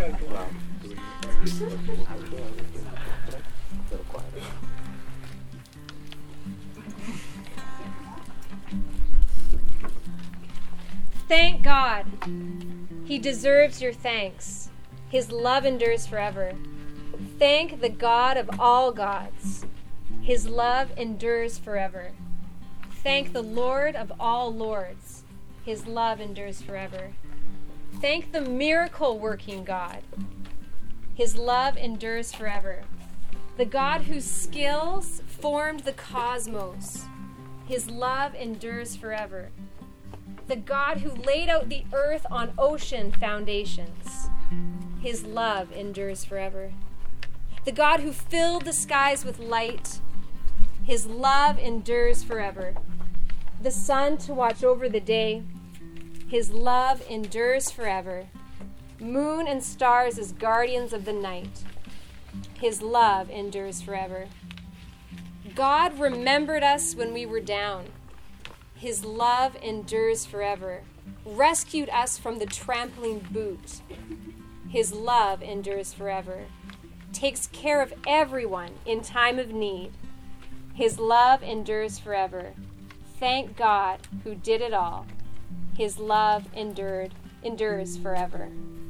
Thank God. He deserves your thanks. His love endures forever. Thank the God of all gods. His love endures forever. Thank the Lord of all lords. His love endures forever. Thank the miracle-working God. His love endures forever. The God whose skills formed the cosmos. His love endures forever. The God who laid out the earth on ocean foundations. His love endures forever. The God who filled the skies with light. His love endures forever. The sun to watch over the day. His love endures forever. Moon and stars as guardians of the night. His love endures forever. God remembered us when we were down. His love endures forever. Rescued us from the trampling boot. His love endures forever. Takes care of everyone in time of need. His love endures forever. Thank God who did it all. His love endures forever.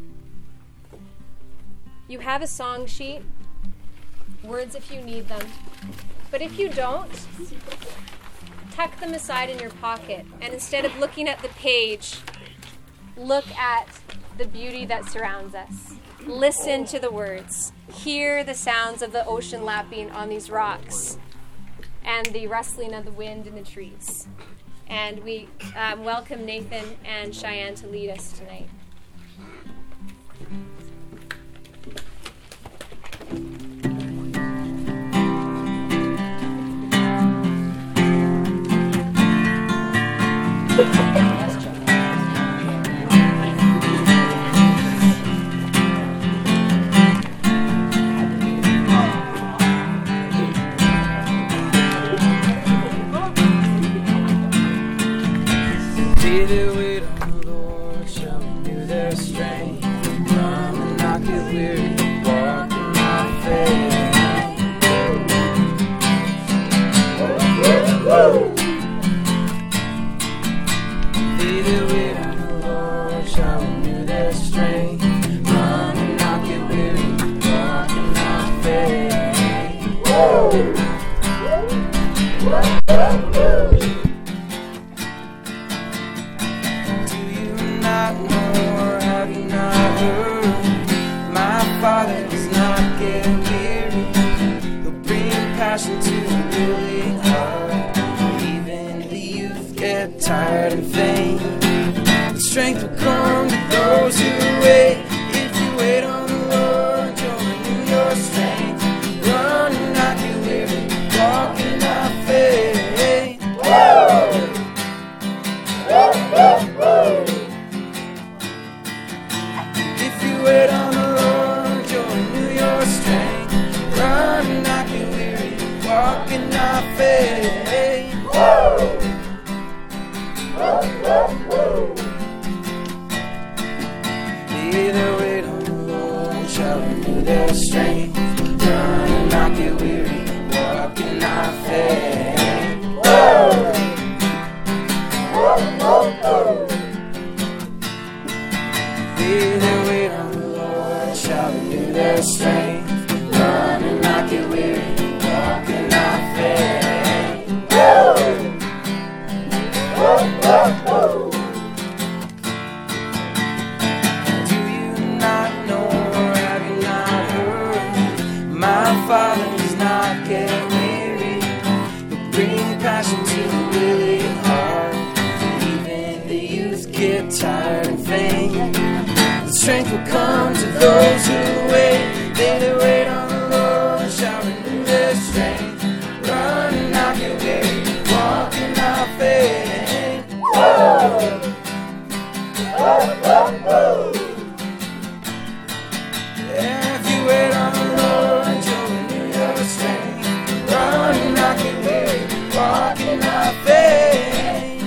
You have a song sheet, words if you need them. But if you don't, tuck them aside in your pocket, and instead of looking at the page, look at the beauty that surrounds us. Listen to the words. Hear the sounds of the ocean lapping on these rocks and the rustling of the wind in the trees. And we welcome Nathan and Cheyenne to lead us tonight. They that wait on the Lord shall renew their strength. Run and not get weary, walk and not faint. They that wait on the Lord shall renew their strength. Run and not get weary, walk and not faint. Not know or have you not heard? My Father does not get weary. He'll bring passion to the willing heart. Even the youth get tired and faint. The strength will come to those who wait. If you wait on the Lord, you'll renew your strength. Run and not get weary, walk and not faint. Wait on the Lord, you'll renew your strength. Run and not get weary, walk and not faint. They that wait on the Lord shall renew their strength. Run and not get weary, walk and not faint. They that wait on the Lord shall renew their strength. Run and not get weary, walk and not faint. Do you not know or have you not heard? My Father does not get weary. He'll bring passion to the willing heart. Even the youth get tired and faint. Strength will come to those who wait. They that wait on the Lord shall renew their strength. Run and not get weary, walk and not faint. If you wait on the Lord, you'll renew your strength. Run and not get weary, walk and not faint.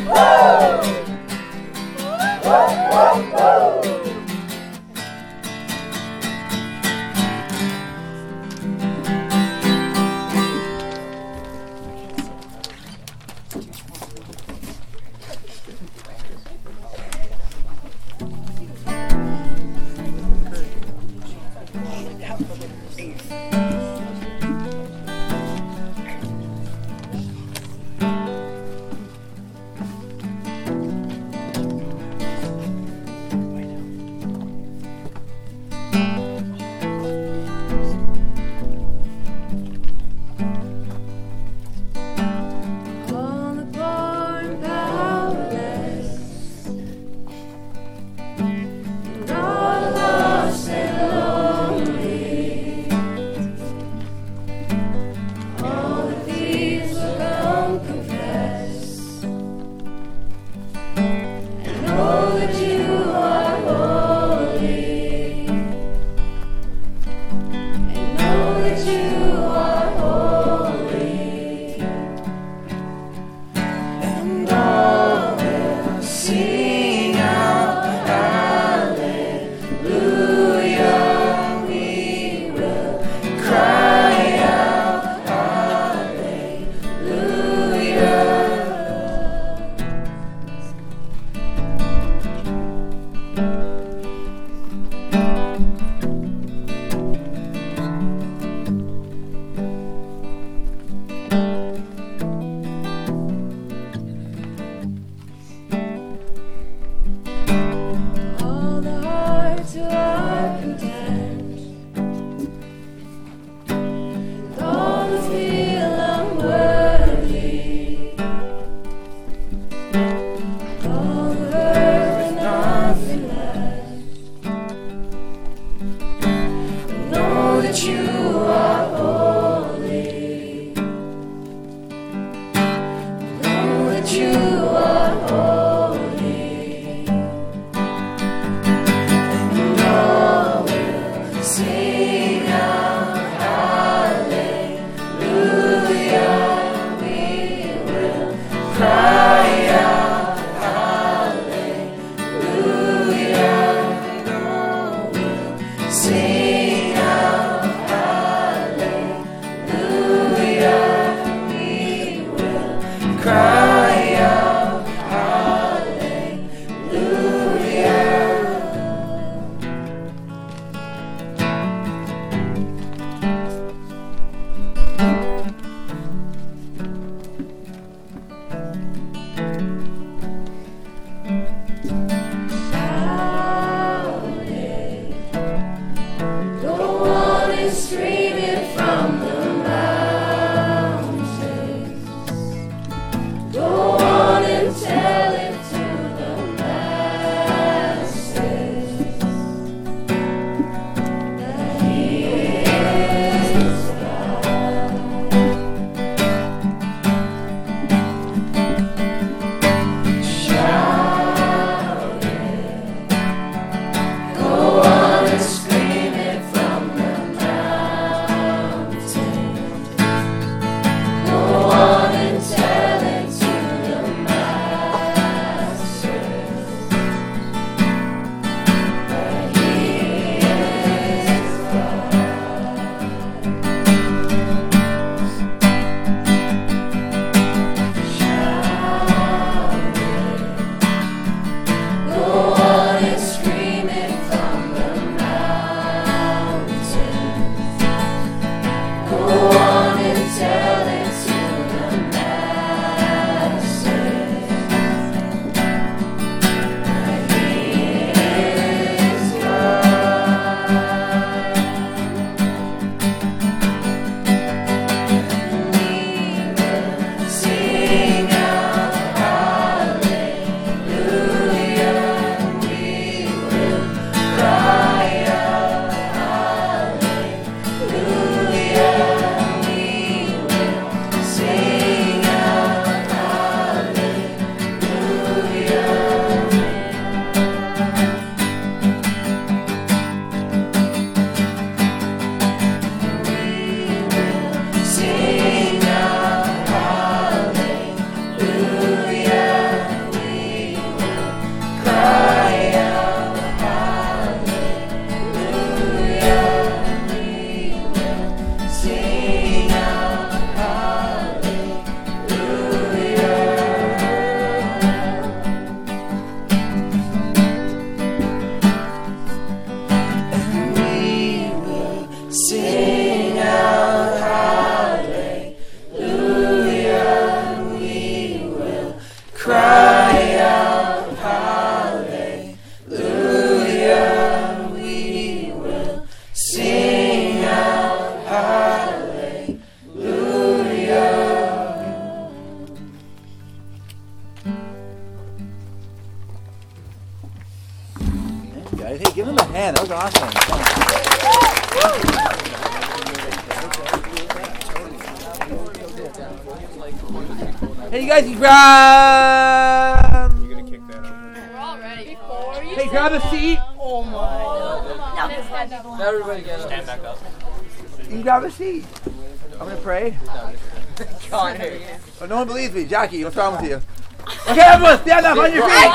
Hey, you guys can grab. You're gonna kick that over. We're all ready. Hey, grab a seat. Oh my. Everybody get up. Stand back up. You can grab a seat. I'm gonna pray. But no one believes me. Jackie, what's wrong with you? Okay, everyone, stand up on your feet.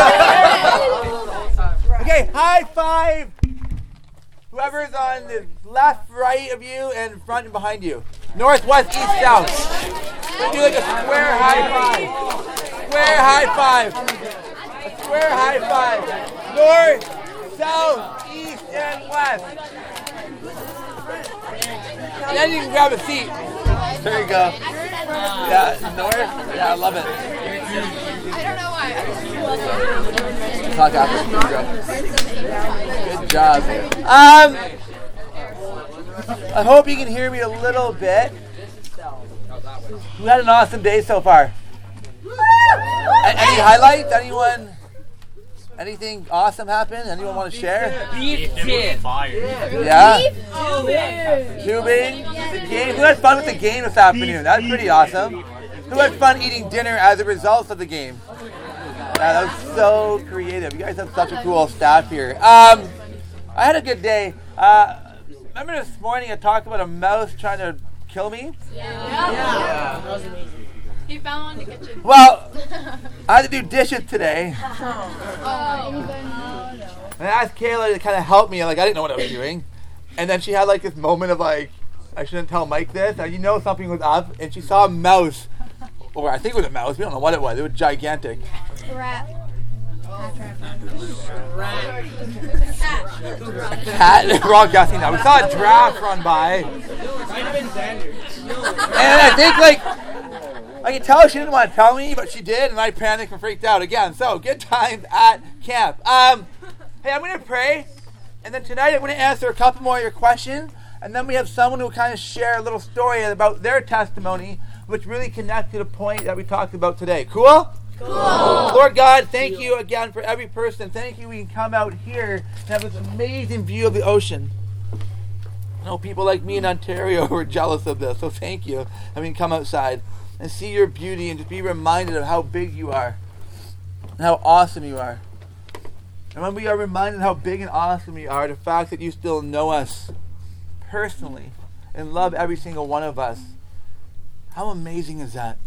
Okay, high five. Whoever's on the left, right of you, and front and behind you. North, west, east, south. Do like a square high five. Square high five. A square high five. North, south, east, and west. Then you can grab a seat. There you go. Yeah, north. Yeah, I love it. I don't know why. Talk after. Good job. I hope you can hear me a little bit. We had an awesome day so far. Any highlights? Anyone? Anything awesome happened? Anyone want to share? Fire. Yeah? Tubing? The game? Who had fun with the game this afternoon? That was pretty awesome. Who had fun eating dinner as a result of the game? Yeah, that was so creative. You guys have such a cool staff here. I had a good day. Remember this morning I talked about a mouse trying to kill me? Yeah. He found one in the kitchen. Well, I had to do dishes today. And I asked Kayla to kind of help me. I didn't know what I was doing. And then she had like this moment of like, I shouldn't tell Mike this. Now, you know something was up. And she saw a mouse. Or I think it was a mouse. We don't know what it was. It was gigantic. Rat. A cat? We're all guessing now. We saw a giraffe run by. And I think I can tell she didn't want to tell me, but she did, and I panicked and freaked out again. So, good times at camp. Hey, I'm going to pray, and then tonight I'm going to answer a couple more of your questions, and then we have someone who will kind of share a little story about their testimony, which really connects to the point that we talked about today. Cool? Cool. Lord God, thank you again for every person. Thank you we can come out here and have this amazing view of the ocean. I know people like me in Ontario who are jealous of this, so thank you. I mean, come outside and see your beauty and just be reminded of how big you are and how awesome you are. And when we are reminded how big and awesome you are, the fact that you still know us personally and love every single one of us, how amazing is that?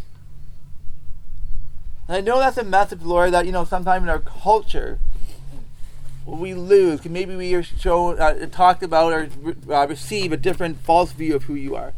And I know that's a message, Lord, that, sometimes in our culture, we lose. Maybe we are talked about or receive a different false view of who you are.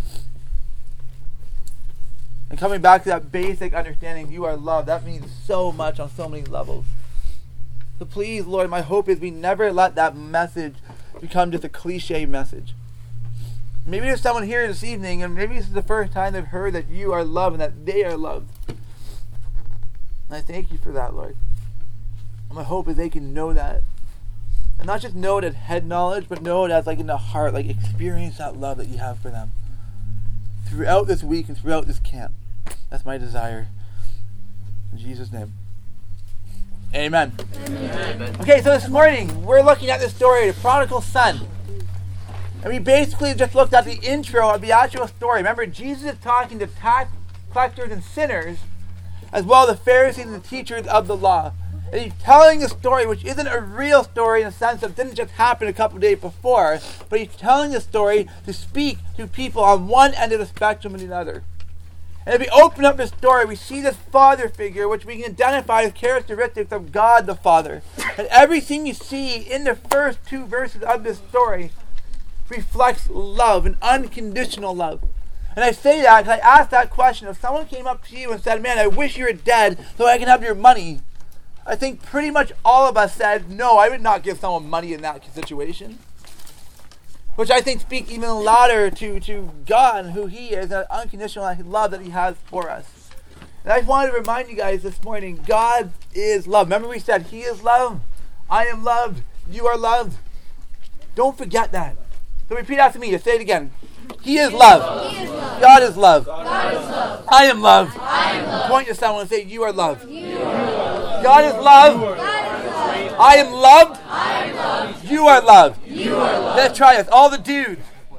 And coming back to that basic understanding, you are love, that means so much on so many levels. So please, Lord, my hope is we never let that message become just a cliche message. Maybe there's someone here this evening, and maybe this is the first time they've heard that you are loved and that they are loved. And I thank you for that, Lord. And my hope is they can know that. And not just know it as head knowledge, but know it as in the heart, experience that love that you have for them. Throughout this week and throughout this camp. That's my desire. In Jesus' name. Amen. Amen. Okay, so this morning, we're looking at the story of the prodigal son. And we basically just looked at the intro of the actual story. Remember, Jesus is talking to tax collectors and sinners, as well as the Pharisees and the teachers of the law. And he's telling a story which isn't a real story in the sense that it didn't just happen a couple of days before, but he's telling the story to speak to people on one end of the spectrum and the other. And if we open up the story, we see this father figure which we can identify as characteristics of God the Father. And everything you see in the first two verses of this story reflects love, and unconditional love. And I say that because I asked that question. If someone came up to you and said, "Man, I wish you were dead so I can have your money," I think pretty much all of us said, "No, I would not give someone money in that situation." Which I think speaks even louder to God and who He is, and that unconditional love that He has for us. And I wanted to remind you guys this morning, God is love. Remember we said, He is love, I am loved, you are loved. Don't forget that. So repeat after me. Just say it again. He is love. He is love. God is love. God is love. I am loved. I am loved. Point to someone and say, you are loved. You are loved. God is love. God is love. I am loved. I am loved. You are loved. You are loved. Let's try this. All the dudes.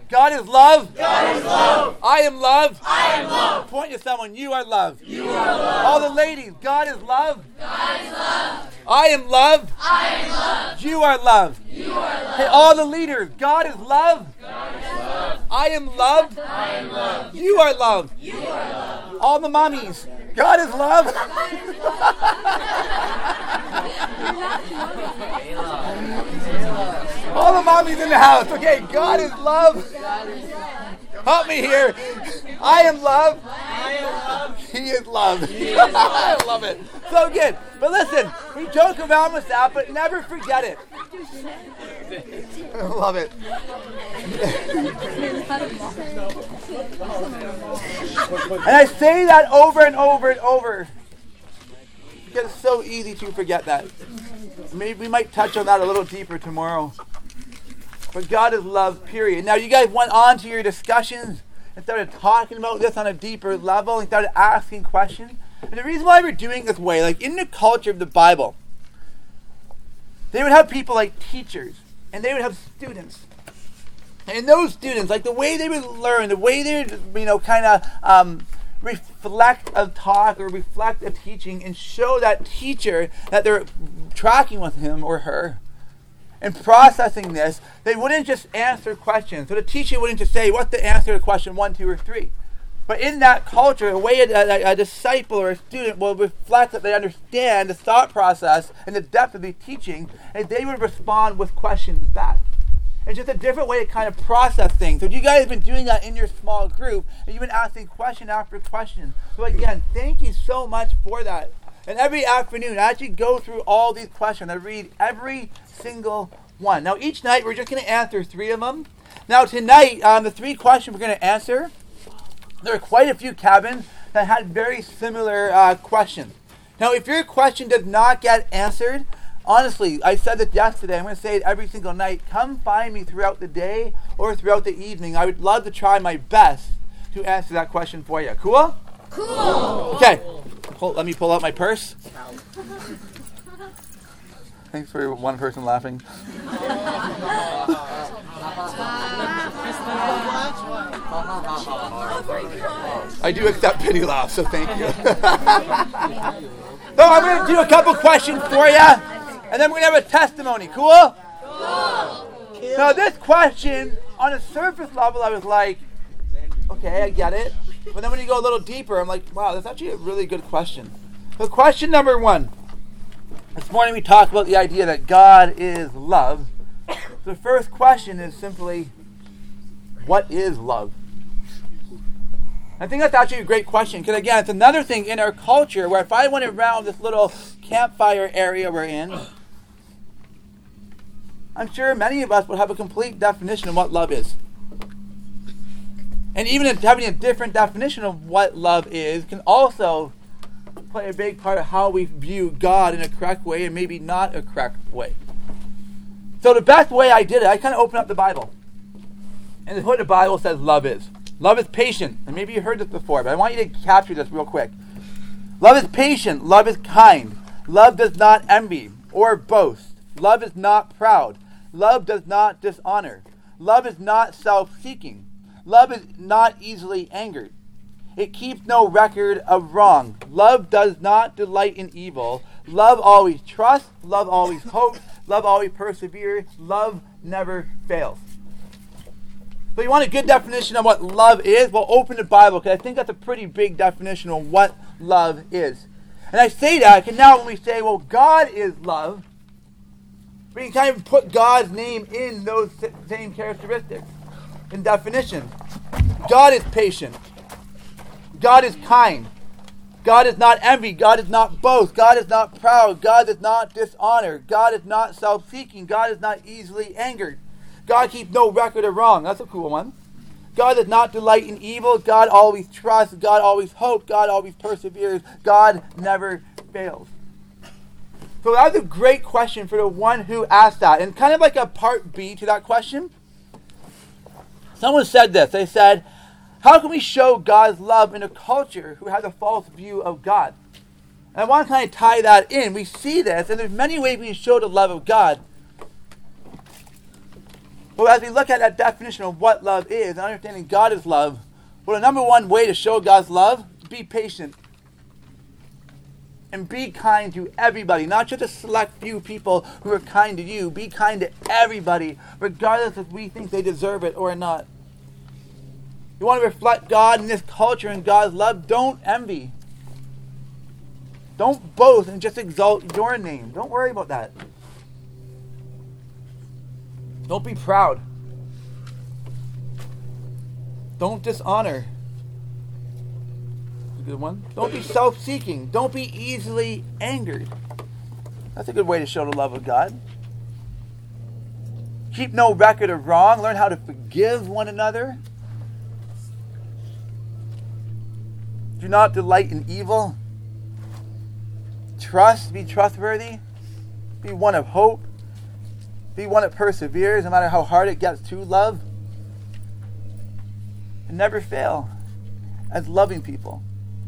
God is love. God is love. I am love. I am love. Point to someone. You are love. You are love. All the ladies. God is love. God is love. I am love. I am love. You are love. You are love. Hey, all the leaders. God is love. God is love. I am love. I am love. You are love. You are love. All the mommies. God is love. All the mommies in the house. Okay, God is love. Help me here. I am love. He is love. I love it. So good. But listen, we joke around with that, but never forget it. I love it. And I say that over and over and over because it's so easy to forget that. Maybe we might touch on that a little deeper tomorrow. But God is love, period. Now, you guys went on to your discussions and started talking about this on a deeper level and started asking questions. And the reason why we're doing it this way, like in the culture of the Bible, they would have people like teachers, and they would have students. And those students, like the way they would learn, the way they would, kind of reflect a talk or reflect a teaching and show that teacher that they're tracking with him or her and processing this, they wouldn't just answer questions. So the teacher wouldn't just say, what's the answer to question 1, 2, or 3? But in that culture, the way a disciple or a student will reflect that they understand the thought process and the depth of the teaching, and they would respond with questions back. It's just a different way to kind of process things. So you guys have been doing that in your small group, and you've been asking question after question. So again, thank you so much for that. And every afternoon, I actually go through all these questions. I read every single one. Now, each night, we're just going to answer 3 of them. Now, tonight, the 3 questions we're going to answer, there are quite a few cabins that had very similar questions. Now, if your question does not get answered, honestly, I said this yesterday, I'm going to say it every single night, come find me throughout the day or throughout the evening. I would love to try my best to answer that question for you. Cool? Cool. Okay. Let me pull out my purse. Thanks for one person laughing. I do accept pity laughs, so thank you. So I'm going to do a couple questions for you, and then we're going to have a testimony. Cool? Cool. Now this question, on a surface level, I was like, okay, I get it. But then when you go a little deeper, I'm like, wow, that's actually a really good question. So question number 1. This morning we talked about the idea that God is love. The first question is simply, what is love? I think that's actually a great question, because again, it's another thing in our culture where if I went around this little campfire area we're in, I'm sure many of us would have a complete definition of what love is. And even having a different definition of what love is can also play a big part of how we view God in a correct way and maybe not a correct way. So the best way I did it, I kind of opened up the Bible. And this is what the Bible says love is. Love is patient. And maybe you heard this before, but I want you to capture this real quick. Love is patient. Love is kind. Love does not envy or boast. Love is not proud. Love does not dishonor. Love is not self-seeking. Love is not easily angered. It keeps no record of wrong. Love does not delight in evil. Love always trusts. Love always hopes. Love always perseveres. Love never fails. So you want a good definition of what love is? Well, open the Bible, because I think that's a pretty big definition of what love is. And I say that because now when we say, well, God is love, we can kind of put God's name in those same characteristics and definitions. God is patient. God is kind. God is not envy. God is not boast. God is not proud. God does not dishonor. God is not self-seeking. God is not easily angered. God keeps no record of wrong. That's a cool one. God does not delight in evil. God always trusts. God always hopes. God always perseveres. God never fails. So that's a great question for the one who asked that. And kind of like a part B to that question, someone said this. They said, how can we show God's love in a culture who has a false view of God? And I want to kind of tie that in. We see this, and there's many ways we can show the love of God. Well, as we look at that definition of what love is, and understanding God is love, well, the number one way to show God's love, be patient. And be kind to everybody, not just a select few people who are kind to you. Be kind to everybody, regardless if we think they deserve it or not. You want to reflect God in this culture and God's love, don't envy. Don't boast and just exalt your name. Don't worry about that. Don't be proud. Don't dishonor. Good one. Don't be self-seeking. Don't be easily angered. That's a good way to show the love of God. Keep no record of wrong. Learn how to forgive one another. Do not delight in evil. Be trustworthy. Be one of hope. Be one that perseveres no matter how hard it gets to love. And never fail as loving people.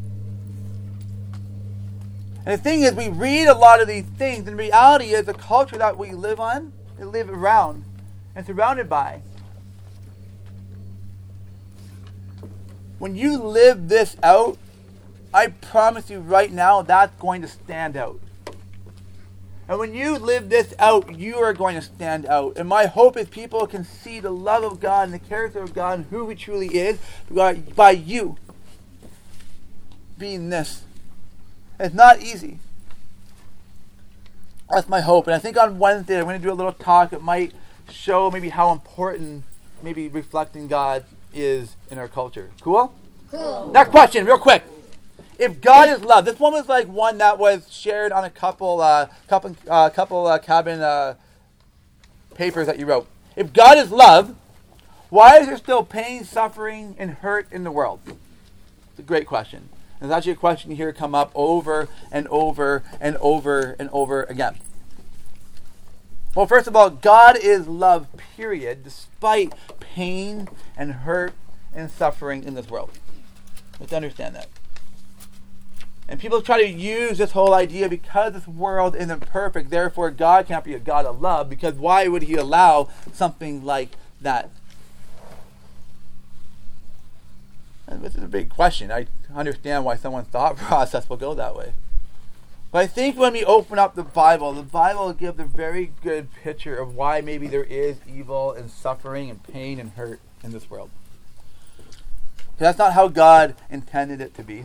And the thing is, we read a lot of these things, and reality is the culture that we live on, we live around and surrounded by. When you live this out, I promise you right now, that's going to stand out. And when you live this out, you are going to stand out. And my hope is people can see the love of God and the character of God and who He truly is by you being this. It's not easy. That's my hope. And I think on Wednesday I'm going to do a little talk that might show maybe how important maybe reflecting God is in our culture. Cool? Cool. Next question, real quick. If God is love, this one was like one that was shared on a couple cabin papers that you wrote. If God is love, why is there still pain, suffering, and hurt in the world? It's a great question. And it's actually a question you hear come up over and over and over and over again. Well, first of all, God is love, period, despite pain and hurt and suffering in this world. Let's understand that. And people try to use this whole idea because this world isn't perfect, therefore God can't be a God of love, because why would He allow something like that? And this is a big question. I understand why someone's thought process will go that way. But I think when we open up the Bible gives a very good picture of why maybe there is evil and suffering and pain and hurt in this world. That's not how God intended it to be.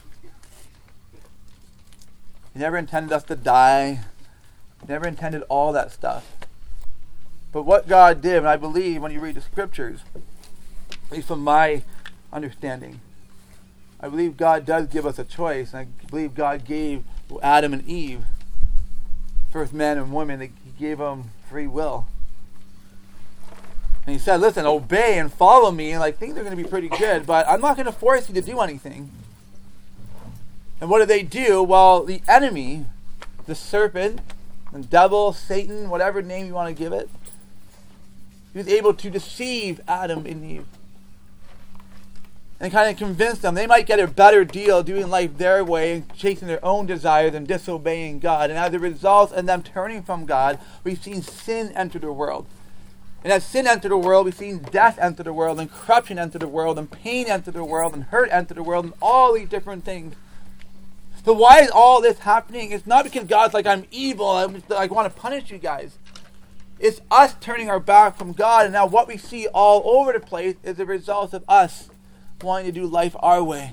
He never intended us to die. He never intended all that stuff. But what God did, and I believe when you read the scriptures, at least from my understanding, I believe God does give us a choice. And I believe God gave Adam and Eve, first man and woman, He gave them free will. And He said, listen, obey and follow me, and things are going to be pretty good, but I'm not going to force you to do anything. And what did they do? Well, the enemy, the serpent, the devil, Satan, whatever name you want to give it, he was able to deceive Adam and Eve. And kind of convince them they might get a better deal doing life their way and chasing their own desires and disobeying God. And as a result of them turning from God, we've seen sin enter the world. And as sin entered the world, we've seen death enter the world, and corruption enter the world, and pain enter the world, and hurt enter the world, and all these different things. So why is all this happening? It's not because God's like, I'm evil, I want to punish you guys. It's us turning our back from God, and now what we see all over the place is the result of us wanting to do life our way.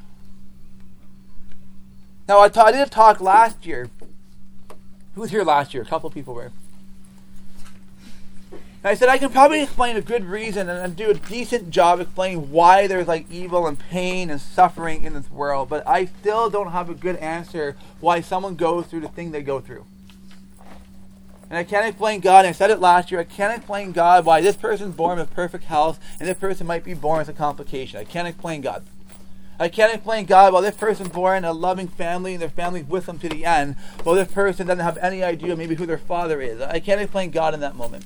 Now, I did a talk last year. Who was here last year? A couple people were. And I said I can probably explain a good reason and do a decent job explaining why there's evil and pain and suffering in this world, but I still don't have a good answer why someone goes through the thing they go through. And I can't explain God, and I said it last year, I can't explain God why this person's born with perfect health and this person might be born with a complication. I can't explain God. I can't explain God why this person's born in a loving family and their family's with them to the end, while this person doesn't have any idea maybe who their father is. I can't explain God in that moment.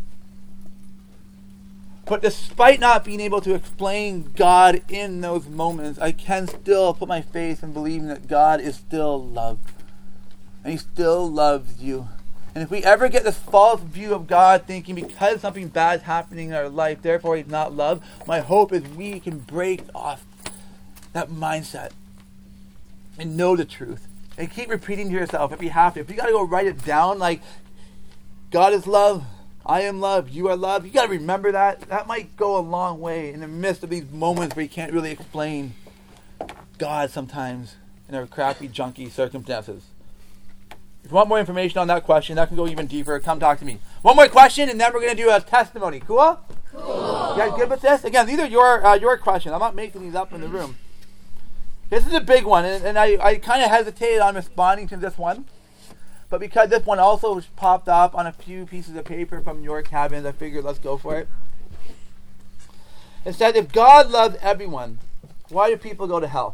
But despite not being able to explain God in those moments, I can still put my faith in believing that God is still love. And He still loves you. And if we ever get this false view of God, thinking because something bad is happening in our life, therefore he's not loved, my hope is we can break off that mindset and know the truth. And keep repeating to yourself if you have to. If you got to go write it down, like, God is love, I am love, you are love. You got to remember that. That might go a long way in the midst of these moments where you can't really explain God sometimes in our crappy, junky circumstances. If you want more information on that question, that can go even deeper, come talk to me. One more question, and then we're going to do a testimony. Cool? Cool. You guys good with this? Again, these are your questions. I'm not making these up in the room. This is a big one, and I kind of hesitated on responding to this one. But because this one also popped up on a few pieces of paper from your cabins, I figured let's go for it. It said, if God loves everyone, why do people go to hell?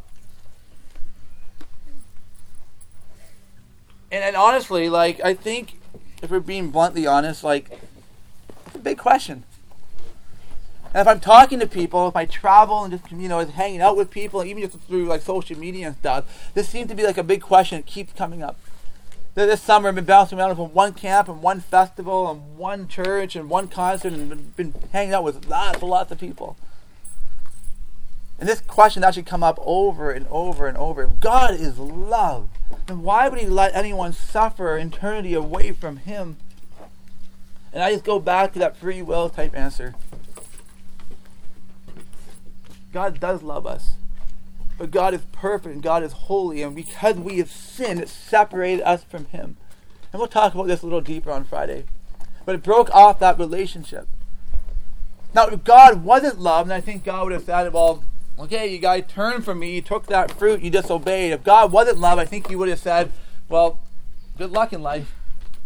And honestly, like, I think, if we're being bluntly honest, like, it's a big question. And if I'm talking to people, if I travel and just, hanging out with people, even just through, like, social media and stuff, this seems to be, like, a big question that keeps coming up. This summer I've been bouncing around from one camp and one festival and one church and one concert and been hanging out with lots of people. And this question actually come up over and over and over. If God is love, then why would he let anyone suffer eternity away from him? And I just go back to that free will type answer. God does love us. But God is perfect and God is holy, and because we have sinned, it separated us from him. And we'll talk about this a little deeper on Friday. But it broke off that relationship. Now, if God wasn't love, then I think God would have said, well, okay, you guys turned from me, you took that fruit, you disobeyed. If God wasn't love, I think he would have said, well, good luck in life.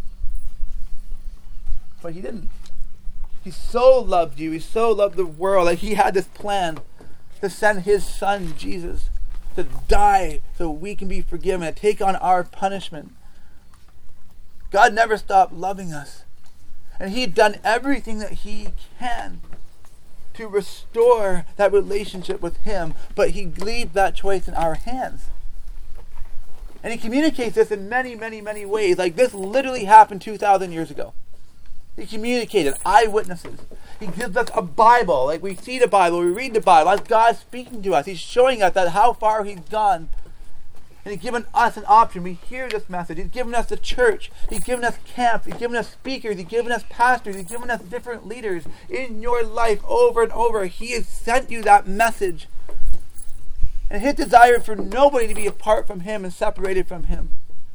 But he didn't. He so loved you, he so loved the world, that he had this plan to send his son, Jesus, to die so we can be forgiven and take on our punishment. God never stopped loving us. And he had done everything that he can to restore that relationship with him, but he leaves that choice in our hands. And he communicates this in many, many, many ways. Like, this literally happened 2,000 years ago. He communicated, eyewitnesses. He gives us a Bible. Like, we see the Bible, we read the Bible. That's God speaking to us. He's showing us that how far he's gone. And he's given us an option. We hear this message. He's given us the church. He's given us camps. He's given us speakers. He's given us pastors. He's given us different leaders in your life over and over. He has sent you that message. And his desire for nobody to be apart from him and separated from him.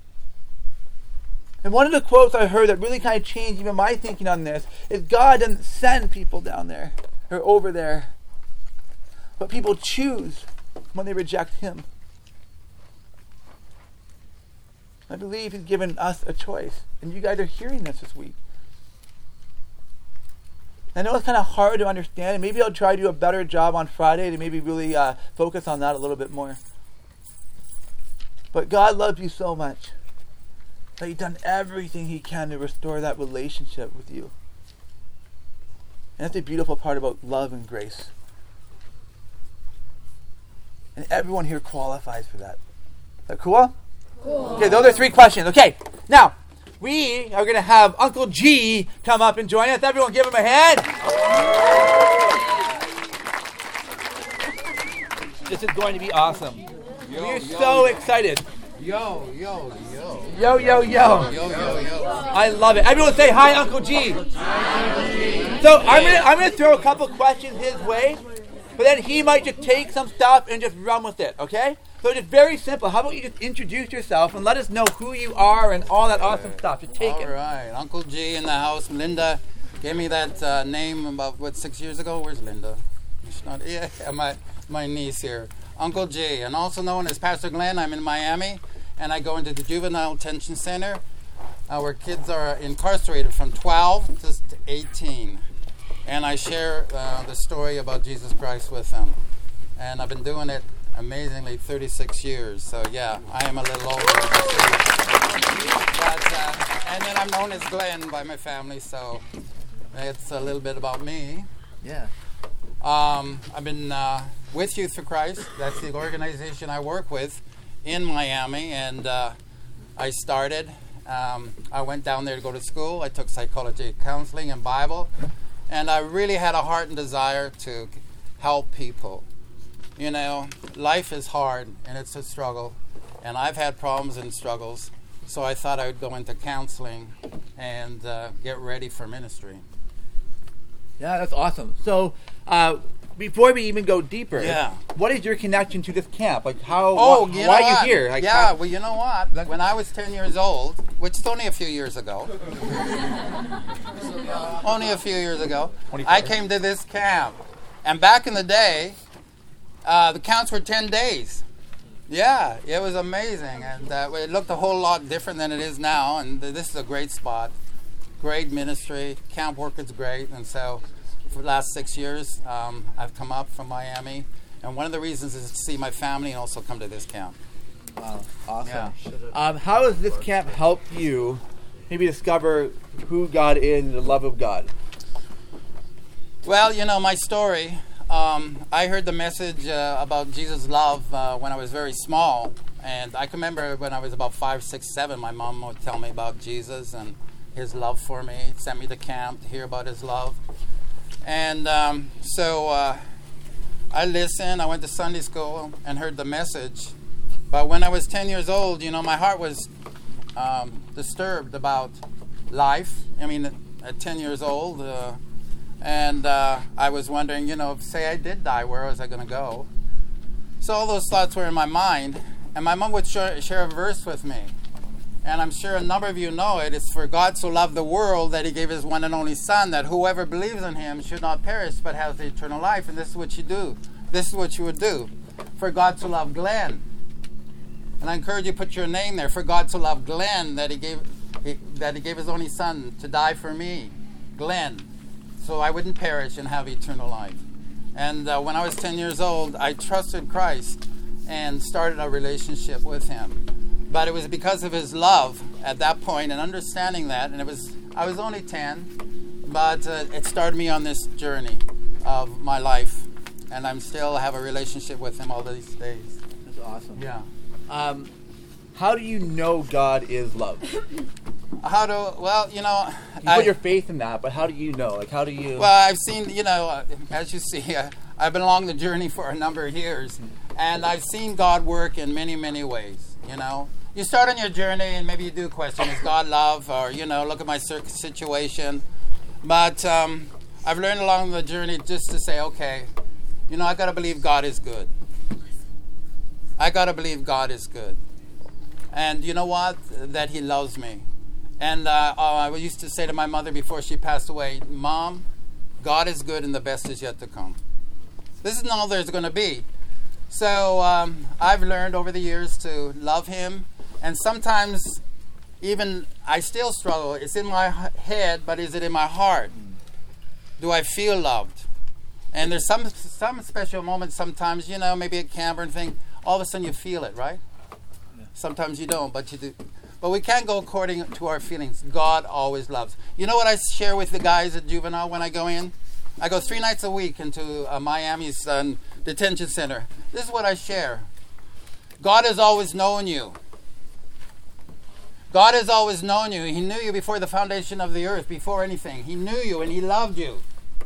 And one of the quotes I heard that really kind of changed even my thinking on this is God doesn't send people down there or over there, but people choose when they reject him. I believe he's given us a choice, and you guys are hearing this week. I know it's kind of hard to understand, and maybe I'll try to do a better job on Friday to maybe really focus on that a little bit more. But God loves you so much that he's done everything he can to restore that relationship with you. And that's the beautiful part about love and grace. And everyone here qualifies for that. Is that cool? Cool. Okay, those are 3 questions. Okay, now, we are going to have Uncle G come up and join us. Everyone give him a hand. This is going to be awesome. We're so excited. Yo. Yo. I love it. Everyone say hi, Uncle G. So I'm gonna throw a couple questions his way, but then he might just take some stuff and just run with it, okay? So just very simple. How about you just introduce yourself and let us know who you are and all that awesome stuff. Just take it. All right. Uncle G in the house. Linda gave me that name about, 6 years ago? Where's Linda? She's not, yeah, my niece here. Uncle G, and also known as Pastor Glenn. I'm in Miami, and I go into the Juvenile Detention Center, where kids are incarcerated from 12 to 18. And I share the story about Jesus Christ with them. And I've been doing it, amazingly, 36 years. So, yeah, I am a little older. But, and then I'm known as Glenn by my family, so it's a little bit about me. Yeah. I've been with Youth for Christ. That's the organization I work with in Miami, and I started, I went down there to go to school. I took psychology, counseling, and Bible. And I really had a heart and desire to help people. You know, life is hard, and it's a struggle. And I've had problems and struggles. So I thought I would go into counseling and get ready for ministry. Yeah, that's awesome. So, before we even go deeper, Yeah. what is your connection to this camp? Like, how? Oh, why you know are what? you here? Like, Yeah, how- well, you know what? When I was 10 years old, which is only a few years ago, I came to this camp. And back in the day, the counts were 10 days. Yeah, it was amazing. And it looked a whole lot different than it is now. And this is a great spot, great ministry. Camp work is great. And so for the last 6 years, I've come up from Miami. And one of the reasons is to see my family and also come to this camp. Wow, awesome. Yeah. How does this camp help you maybe discover who God is and the love of God? Well, you know, my story, I heard the message about Jesus' love when I was very small. And I can remember when I was about 5, 6, 7, my mom would tell me about Jesus and his love for me, sent me to camp to hear about his love. And so I listened, I went to Sunday school and heard the message. But when I was 10 years old, you know, my heart was disturbed about life. I mean, at 10 years old, and I was wondering, you know, if, say I did die, where was I going to go? So all those thoughts were in my mind, and my mom would share a verse with me. And I'm sure a number of you know it. It's for God so loved the world that he gave his one and only Son, that whoever believes in him should not perish but have the eternal life. And this is what you do. This is what you would do. For God so loved Glenn. And I encourage you to put your name there. For God so loved Glenn that he gave his only Son to die for me. Glenn. So I wouldn't perish and have eternal life. And when I was 10 years old, I trusted Christ and started a relationship with him. But it was because of his love at that point and understanding that. And I was only 10, but it started me on this journey of my life. And I'm still have a relationship with him all these days. That's awesome. Yeah. How do you know God is love? Well, you know... You put your faith in that, but how do you know? Like, how do you... Well, I've seen, you know, as you see, I've been along the journey for a number of years, and I've seen God work in many, many ways, you know. You start on your journey, and maybe you do question, is God love? Or, you know, look at my situation. But I've learned along the journey just to say, okay, you know, I got to believe God is good. I got to believe God is good. And you know what? That he loves me. And I used to say to my mother before she passed away, Mom, God is good and the best is yet to come. This is all there's going to be. So I've learned over the years to love him. And sometimes even I still struggle. It's in my head, but is it in my heart? Do I feel loved? And there's some special moments sometimes, you know, maybe at camp or anything, all of a sudden you feel it, right? Yeah. Sometimes you don't, but you do. But we can't go according to our feelings. God always loves. You know what I share with the guys at Juvenile when I go in? I go 3 nights a week into Miami's detention center. This is what I share. God has always known you. God has always known you. He knew you before the foundation of the earth, before anything. He knew you and he loved you.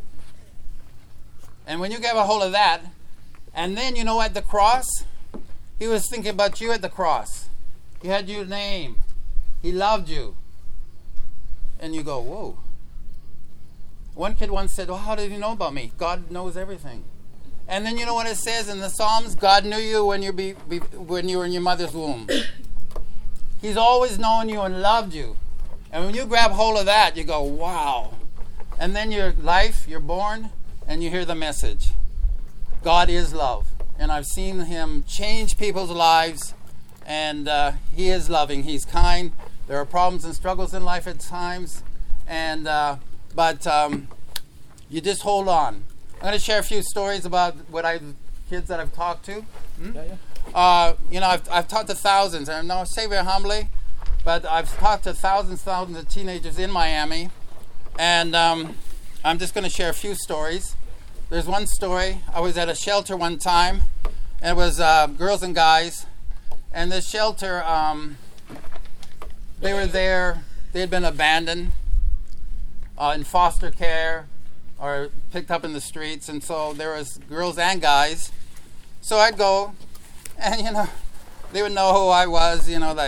And when you get a hold of that, and then, you know, at the cross, he was thinking about you at the cross. He had your name. He loved you. And you go, whoa. One kid once said, well, how did he know about me? God knows everything. And then you know what it says in the Psalms? God knew you when you were in your mother's womb. He's always known you and loved you. And when you grab hold of that, you go, wow. And then your life, you're born, and you hear the message. God is love. And I've seen him change people's lives. And he is loving. He's kind. There are problems and struggles in life at times. And but you just hold on. I'm going to share a few stories about kids that I've talked to. You know, I've talked to thousands. And I say very humbly, but I've talked to thousands of teenagers in Miami. And I'm just going to share a few stories. There's one story. I was at a shelter one time. And it was girls and guys. And this shelter, they were there. They had been abandoned in foster care or picked up in the streets. And so there was girls and guys. So I'd go, and, they would know who I was,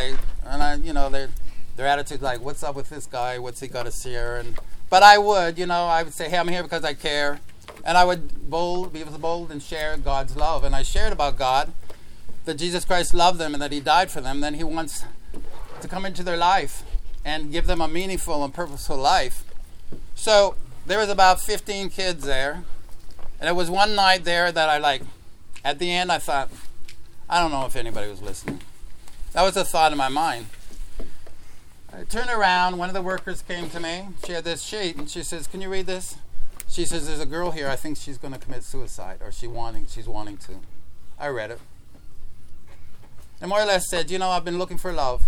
their attitude like, what's up with this guy? What's he got to share? But I would say, hey, I'm here because I care. And I would be bold and share God's love. And I shared about God, that Jesus Christ loved them and that he died for them. Then he wants to come into their life and give them a meaningful and purposeful life. So there was about 15 kids there. And it was one night there that at the end I thought, I don't know if anybody was listening. That was a thought in my mind. I turned around, one of the workers came to me. She had this sheet and she says, can you read this? She says, there's a girl here, I think she's going to commit suicide, or she's wanting to. I read it. And more or less said, I've been looking for love.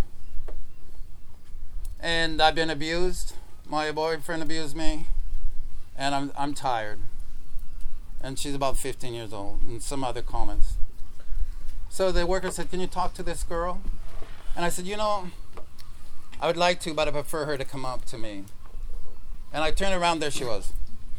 And I've been abused. My boyfriend abused me. And I'm tired. And she's about 15 years old, and some other comments. So the worker said, can you talk to this girl? And I said, I would like to, but I prefer her to come up to me. And I turned around, there she was.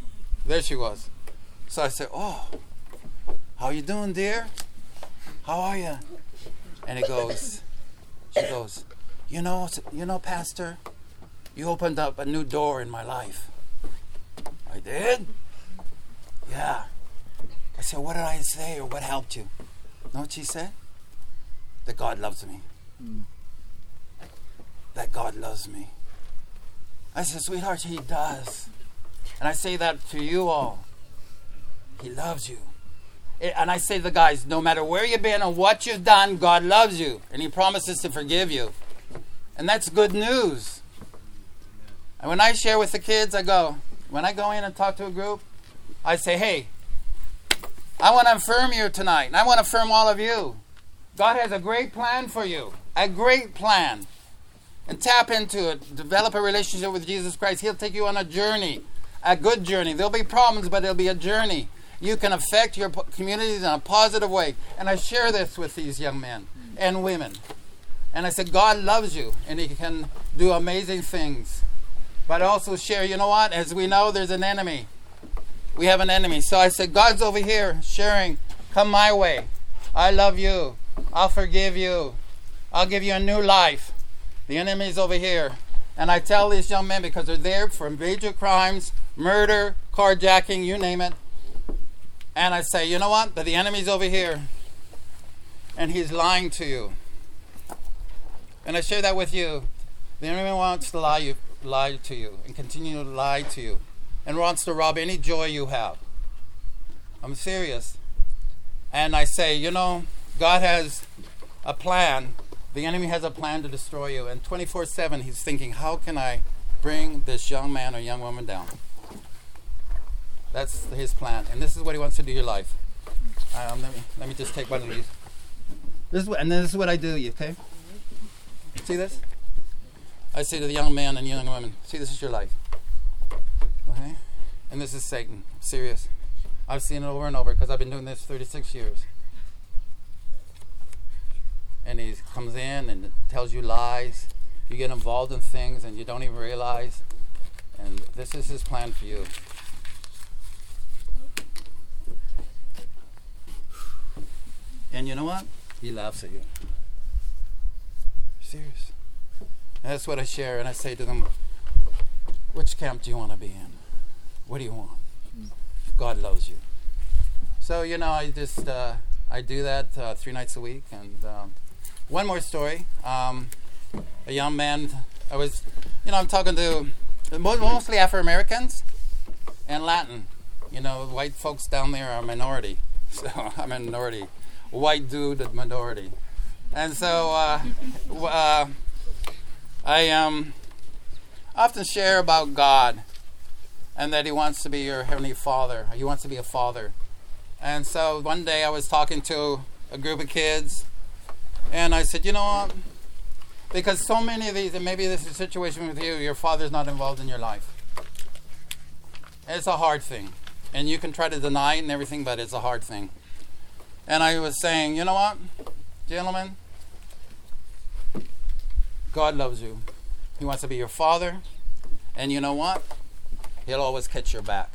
So I said, oh, how you doing, dear? How are you? And she goes, Pastor, you opened up a new door in my life. I did? Yeah. I said, what did I say, or what helped you? Know what she said? That God loves me. That God loves me. I said, sweetheart, he does. And I say that to you all. He loves you. And I say to the guys, no matter where you've been or what you've done, God loves you. And he promises to forgive you. And that's good news. And when I share with the kids, when I go in and talk to a group, I say, hey, I want to affirm you tonight. And I want to affirm all of you. God has a great plan for you. A great plan. And tap into it. Develop a relationship with Jesus Christ. He'll take you on a journey. A good journey. There'll be problems, but it'll be a journey. You can affect your communities in a positive way. And I share this with these young men and women. And I said, God loves you, and he can do amazing things. But I also share, as we know, there's an enemy. We have an enemy. So I said, God's over here sharing. Come my way. I love you. I'll forgive you. I'll give you a new life. The enemy's over here. And I tell these young men, because they're there for major crimes, murder, carjacking, you name it. And I say, you know what? That the enemy's over here. And he's lying to you. And I share that with you. The enemy wants to lie to you and continue to lie to you. And wants to rob any joy you have. I'm serious. And I say, God has a plan. The enemy has a plan to destroy you. And 24/7 he's thinking, how can I bring this young man or young woman down? That's his plan. And this is what he wants to do in your life. Let me just take one of these. This is what I do, okay? See this? I say to the young man and young women, see, this is your life. Okay? And this is Satan. Serious. I've seen it over and over because I've been doing this 36 years. And he comes in and tells you lies. You get involved in things and you don't even realize. And this is his plan for you. And you know what? He laughs at you. Serious. And that's what I share. And I say to them, which camp do you want to be in? What do you want? God loves you. So, I just, I do that 3 nights a week. And one more story. A young man, I'm talking to mostly Afro-Americans and Latin. White folks down there are a minority. So I'm a minority. White dude, minority. And so I often share about God and that he wants to be your heavenly father. He wants to be a father. And so one day I was talking to a group of kids and I said, what? Because so many of these, and maybe this is a situation with you, your father's not involved in your life. It's a hard thing. And you can try to deny it and everything, but it's a hard thing. And I was saying, you know what, gentlemen? God loves you. He wants to be your father. And you know what? He'll always catch your back.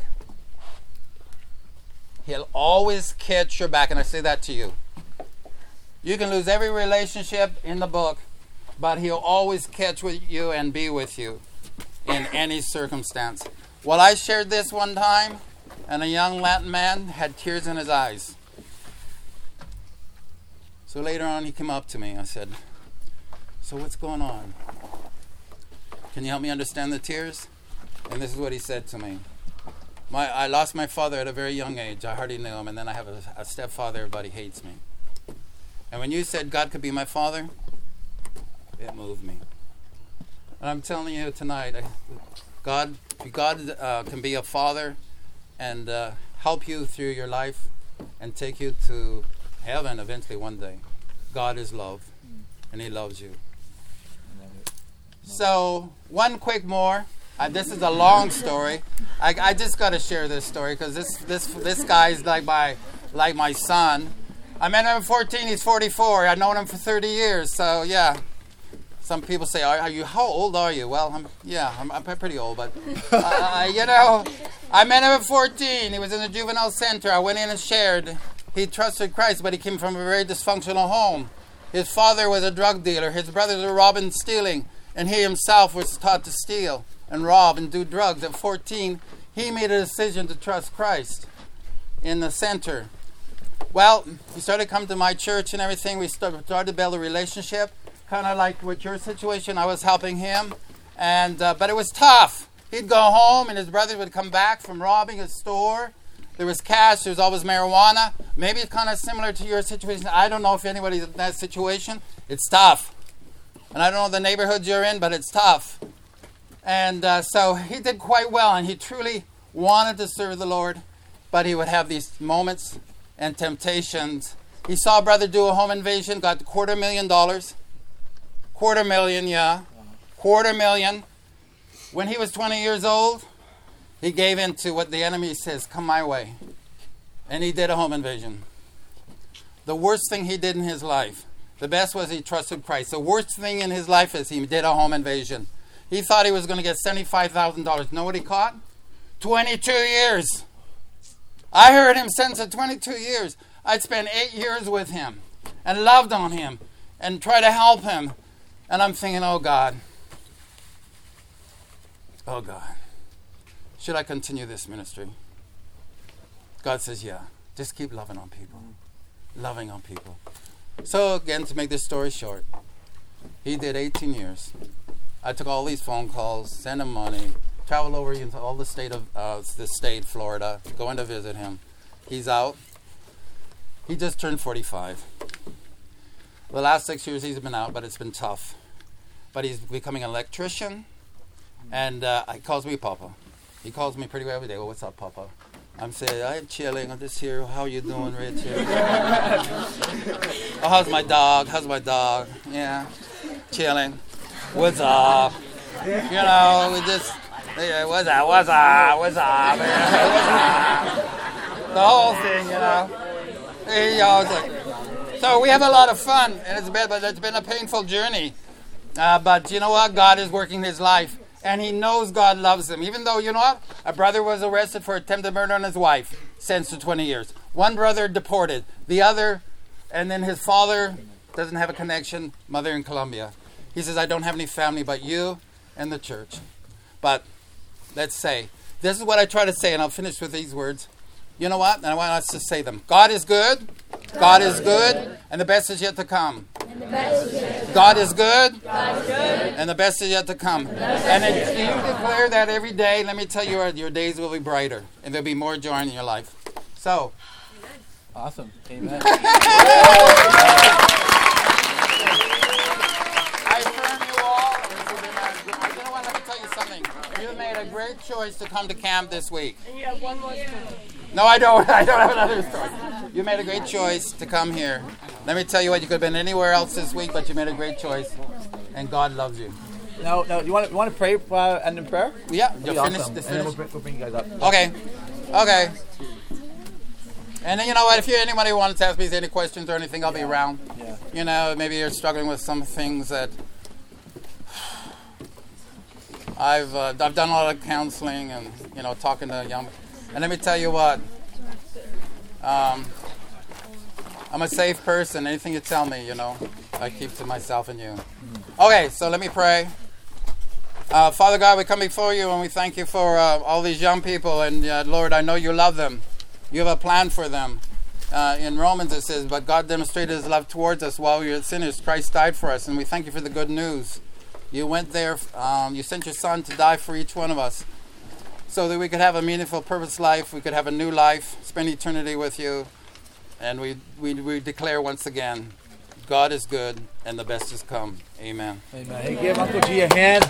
He'll always catch your back. And I say that to you. You can lose every relationship in the book, but he'll always catch with you and be with you in any circumstance. Well, I shared this one time, and a young Latin man had tears in his eyes. So later on, he came up to me. I said, "So what's going on? Can you help me understand the tears?" And this is what he said to me. I lost my father at a very young age. I hardly knew him. And then I have a stepfather. Everybody hates me. And when you said God could be my father, it moved me. And I'm telling you tonight, God can be a father and help you through your life and take you to heaven eventually one day. God is love, and he loves you. So, one quick more. This is a long story. I just got to share this story because this guy is like my son. I met him at 14. He's 44. I've known him for 30 years. So yeah, some people say, how old are you? Well, I'm pretty old, but I met him at 14. He was in the juvenile center. I went in and shared. He trusted Christ, but he came from a very dysfunctional home. His father was a drug dealer. His brothers were robbing and stealing, and he himself was taught to steal and rob and do drugs. At 14, he made a decision to trust Christ in the center. Well, he started coming to my church and everything. We started to build a relationship, kind of like with your situation. I was helping him, but it was tough. He'd go home, and his brothers would come back from robbing his store. There was cash. There was always marijuana. Maybe it's kind of similar to your situation. I don't know if anybody's in that situation. It's tough. And I don't know the neighborhoods you're in, but it's tough. And so he did quite well, and he truly wanted to serve the Lord, but he would have these moments and temptations. He saw a brother do a home invasion, got $250,000. $250,000. When he was 20 years old, he gave in to what the enemy says, come my way. And he did a home invasion. The worst thing he did in his life, the best was he trusted Christ. The worst thing in his life is he did a home invasion. He thought he was going to get $75,000. Know what he caught? 22 years. I heard him sentence at 22 years. I'd spent 8 years with him and loved on him and tried to help him. And I'm thinking, oh God, should I continue this ministry? God says, yeah, just keep loving on people. Loving on people. So again, to make this story short, he did 18 years. I took all these phone calls, sent him money, traveled over into all the state of Florida, going to visit him. He's out. He just turned 45. The last 6 years he's been out, but it's been tough. But he's becoming an electrician, and he calls me Papa. He calls me pretty well every day. Well, what's up, Papa? I'm saying, I'm chilling. I'm just here. How you doing, Richard? Oh, how's my dog? Yeah, chilling. What's up? You know, we just, what's up? The whole thing, you know. So we have a lot of fun, and it's been a painful journey. But you know what? God is working his life, and he knows God loves him. Even though, you know what? A brother was arrested for attempted murder on his wife, sentenced to 20 years. One brother deported. The other, and then his father doesn't have a connection, mother in Colombia. He says, I don't have any family but you and the church. But let's say, this is what I try to say, and I'll finish with these words. You know what? And I want us to say them. God is good. God is good. And the best is yet to come. God is good. And the best is yet to come. And if you declare that every day, let me tell you, your days will be brighter. And there'll be more joy in your life. So. Awesome. Amen. I affirm you all. You know what? Let me tell you something. You made a great choice to come to camp this week. And you have one more story. No, I don't. I don't have another story. You made a great choice to come here. Let me tell you what, you could have been anywhere else this week, but you made a great choice, and God loves you. No. You want to pray end in prayer? Yeah. You'll finish. Awesome. And then we'll bring you guys up. Okay. And then, you know what? If anybody wants to ask me any questions or anything, I'll be around. Yeah. You know, maybe you're struggling with some things that I've done a lot of counseling and talking to young. And let me tell you what. I'm a safe person. Anything you tell me, I keep to myself and you. Okay, so let me pray. Father God, we come before you and we thank you for all these young people. And Lord, I know you love them. You have a plan for them. In Romans it says, but God demonstrated his love towards us while we were sinners. Christ died for us. And we thank you for the good news. You went there. You sent your son to die for each one of us so that we could have a meaningful, purpose life. We could have a new life, spend eternity with you. And we declare once again, God is good and the best is come. Amen. Amen. Hey, give Uncle G a hand.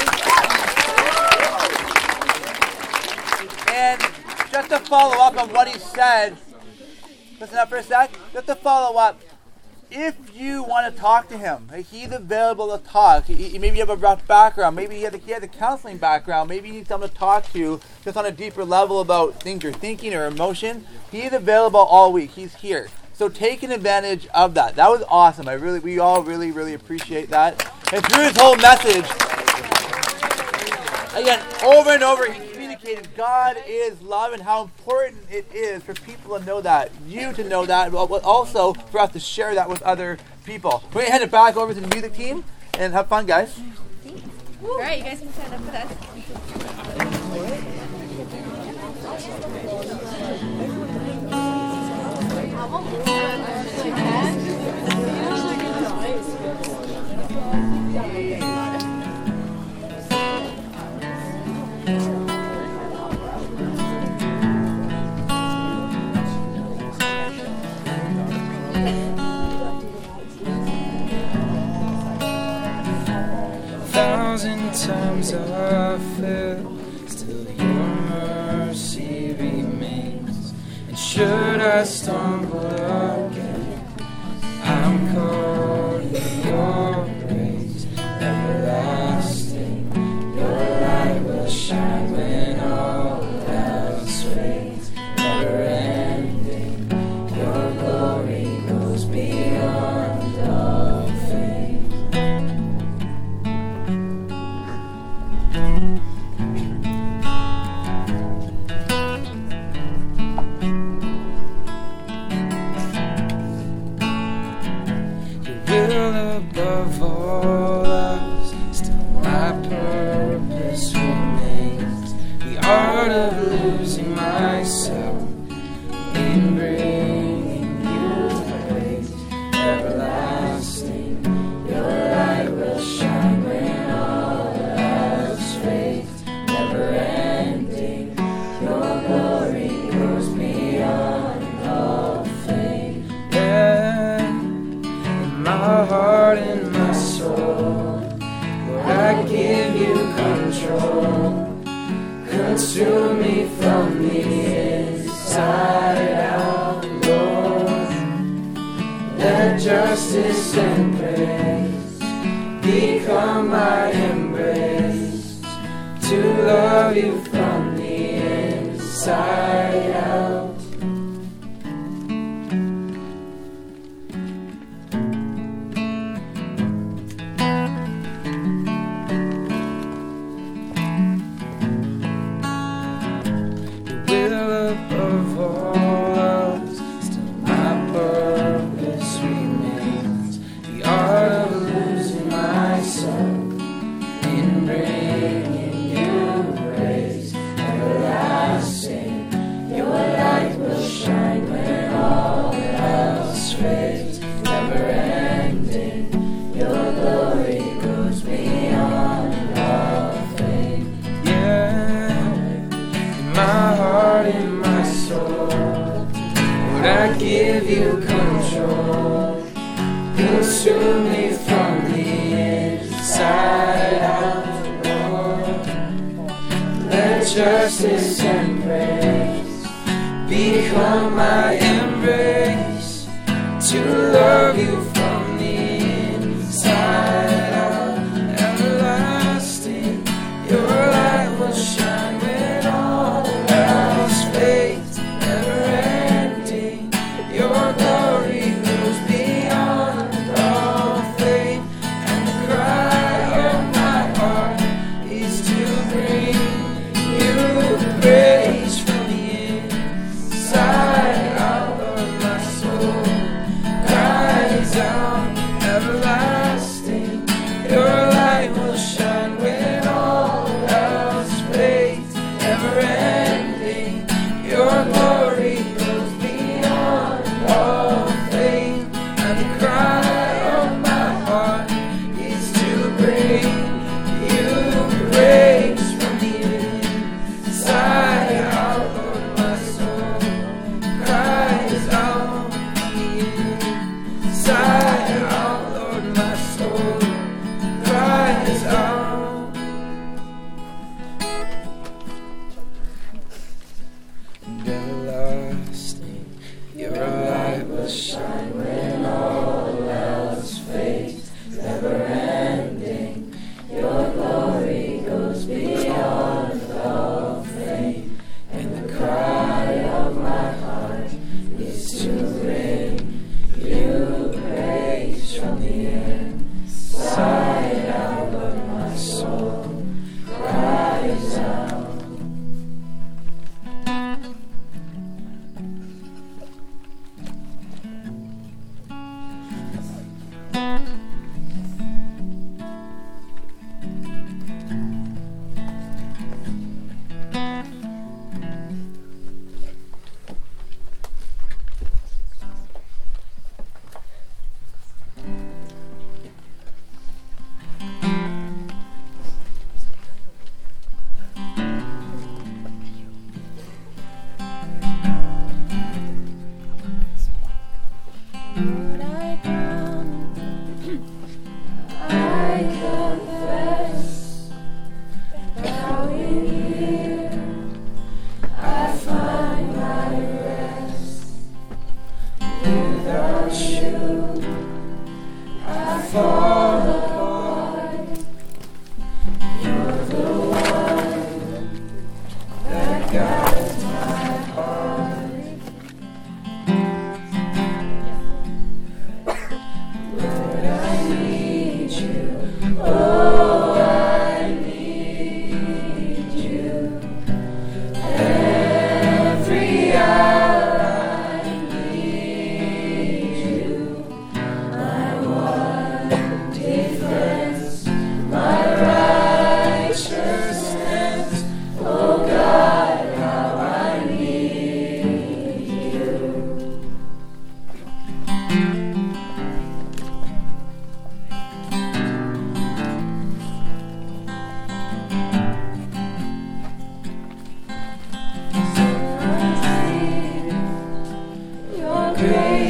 And just to follow up on what he said, listen up for a sec. Just to follow up, if you want to talk to him, he's available to talk. Maybe you have a rough background. Maybe he has a counseling background. Maybe you need someone to talk to just on a deeper level about things you're thinking or emotion. He's available all week. He's here. So taking advantage of that. That was awesome. We all really appreciate that. And through his whole message, again, over and over, he communicated God is love and how important it is for people to know that, you to know that, but also for us to share that with other people. We're going to hand it back over to the music team and have fun, guys. All right, you guys can stand up for that. Times I fell, still your mercy remains. And should I stumble again, I'm caught in your grace. Everlasting, your light will shine when all else fades. Never ending, your glory goes beyond all fame. Above all else, still my purpose remains. The art of losing myself in bringing you praise. Everlasting, your light will shine when all else fades. Never ending, your glory goes beyond all fame. Yeah, in my heart and my soul, Lord, I give you control. Consume me from the inside out, Lord. Let justice and praise become my embrace. To love you from the inside out. Above all else, still my purpose remains. The art of losing myself in bringing you praise. Everlasting, your light will shine when all else fades. Never ending, your glory goes beyond all fame. Yeah, in my heart and my soul, Lord, I give you control. Consume me from the inside out, Lord. Let justice and praise become my embrace. To love you from the inside out. Everlasting, your light will shine when all else fades. Never ending, your glory goes beyond all fame. And the cry of my heart is to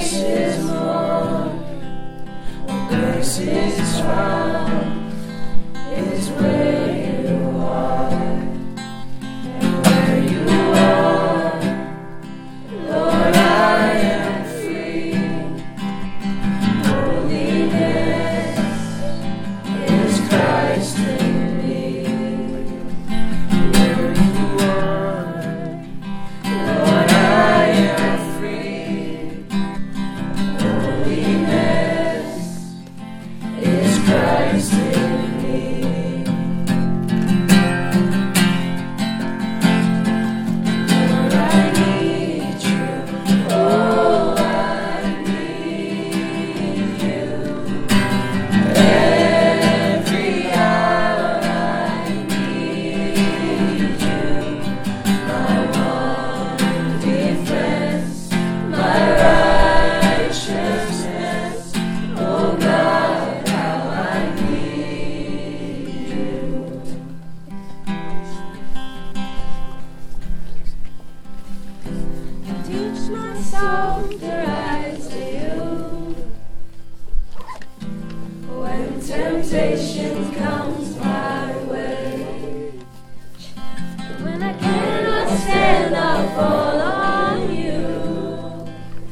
grace is more, where grace is found, is where you are, and where you are, Lord, I am free. Holiness is Christ in me. Where you are, Lord, I am free. Holiness is Christ in me. Lord, I need you. Oh, I need you. Every hour I need you. My one defense, my righteousness. Oh God, how I need you. Teach my soul to rise to you. When temptation comes my way, when I cannot stand, I'll fall on you.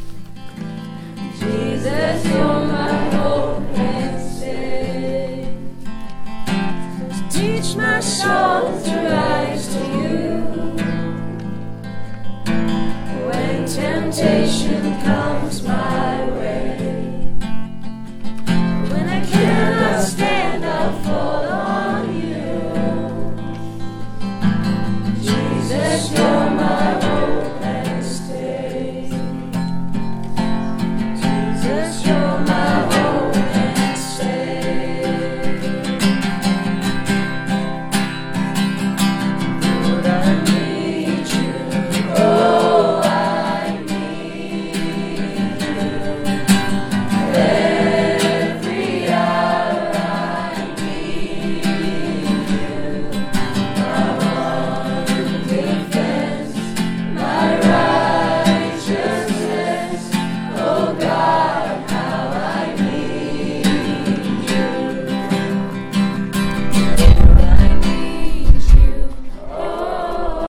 Jesus, you're my hope and stay. Teach my soul to rise to you. When temptation comes